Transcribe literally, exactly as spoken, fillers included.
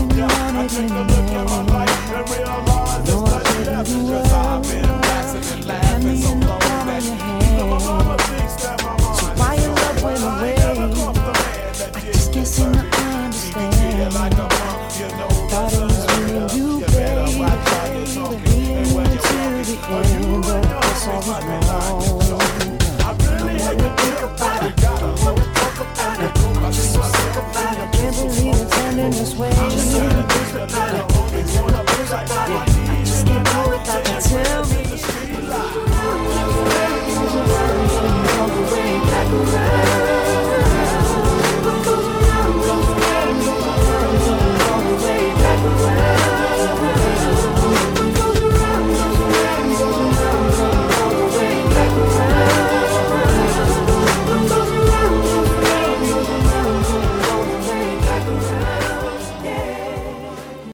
didn't want it in the end. No, I didn't do well. Hand me in the palm of your hand. So why your love went away? I just can't seem to understand. Thought it was me and you, baby. Being until the end, but that's all was wrong. Let me think about it. Talk about it. I'm just so sick about it. Can't believe it's ending this way. Just